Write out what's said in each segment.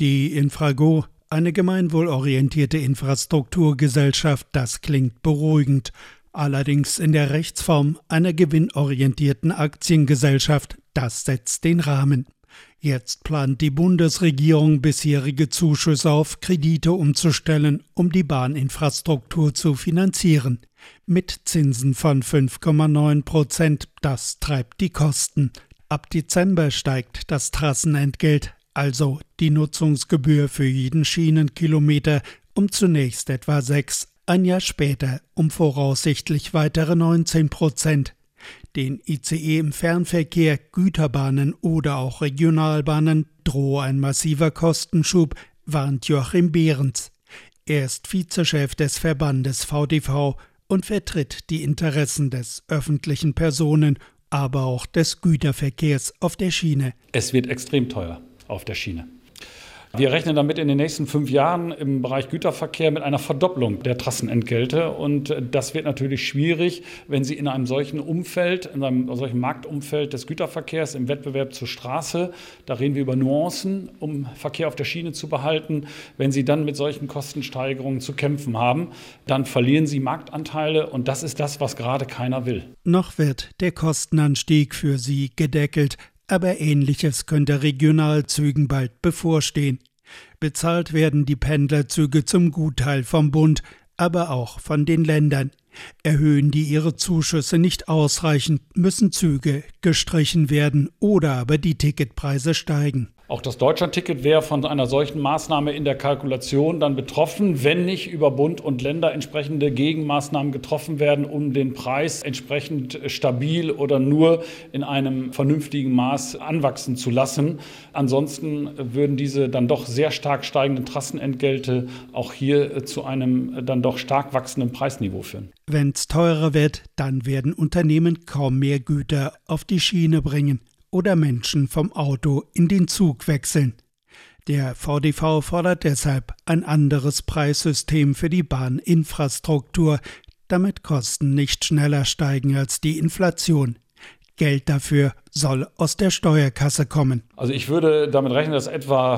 Die Infrago, eine gemeinwohlorientierte Infrastrukturgesellschaft, das klingt beruhigend. Allerdings in der Rechtsform einer gewinnorientierten Aktiengesellschaft, das setzt den Rahmen. Jetzt plant die Bundesregierung, bisherige Zuschüsse auf Kredite umzustellen, um die Bahninfrastruktur zu finanzieren. Mit Zinsen von 5,9%, das treibt die Kosten. Ab Dezember steigt das Trassenentgelt, also die Nutzungsgebühr für jeden Schienenkilometer, um zunächst etwa 6, ein Jahr später um voraussichtlich weitere 19%. Den ICE im Fernverkehr, Güterbahnen oder auch Regionalbahnen drohe ein massiver Kostenschub, warnt Joachim Behrens. Er ist Vizechef des Verbandes VDV und vertritt die Interessen des öffentlichen Personen, aber auch des Güterverkehrs auf der Schiene. Es wird extrem teuer auf der Schiene. Wir rechnen damit in den nächsten 5 Jahren im Bereich Güterverkehr mit einer Verdopplung der Trassenentgelte. Und das wird natürlich schwierig, wenn Sie in einem solchen Umfeld, in einem solchen Marktumfeld des Güterverkehrs im Wettbewerb zur Straße, da reden wir über Nuancen, um Verkehr auf der Schiene zu behalten. Wenn Sie dann mit solchen Kostensteigerungen zu kämpfen haben, dann verlieren Sie Marktanteile. Und das ist das, was gerade keiner will. Noch wird der Kostenanstieg für Sie gedeckelt. Aber Ähnliches könnte Regionalzügen bald bevorstehen. Bezahlt werden die Pendlerzüge zum Gutteil vom Bund, aber auch von den Ländern. Erhöhen die ihre Zuschüsse nicht ausreichend, müssen Züge gestrichen werden oder aber die Ticketpreise steigen. Auch das Deutschlandticket wäre von einer solchen Maßnahme in der Kalkulation dann betroffen, wenn nicht über Bund und Länder entsprechende Gegenmaßnahmen getroffen werden, um den Preis entsprechend stabil oder nur in einem vernünftigen Maß anwachsen zu lassen. Ansonsten würden diese dann doch sehr stark steigenden Trassenentgelte auch hier zu einem dann doch stark wachsenden Preisniveau führen. Wenn's teurer wird, dann werden Unternehmen kaum mehr Güter auf die Schiene bringen oder Menschen vom Auto in den Zug wechseln. Der VDV fordert deshalb ein anderes Preissystem für die Bahninfrastruktur, damit Kosten nicht schneller steigen als die Inflation. Geld dafür soll aus der Steuerkasse kommen. Also ich würde damit rechnen, dass etwa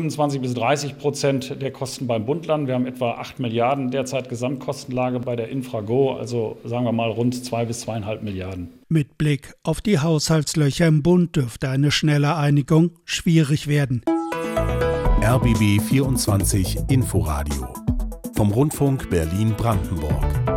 25-30% der Kosten beim Bund landen. Wir haben etwa 8 Milliarden derzeit Gesamtkostenlage bei der Infrago, also sagen wir mal rund 2 bis 2,5 Milliarden. Mit Blick auf die Haushaltslöcher im Bund dürfte eine schnelle Einigung schwierig werden. RBB 24 Inforadio vom Rundfunk Berlin-Brandenburg.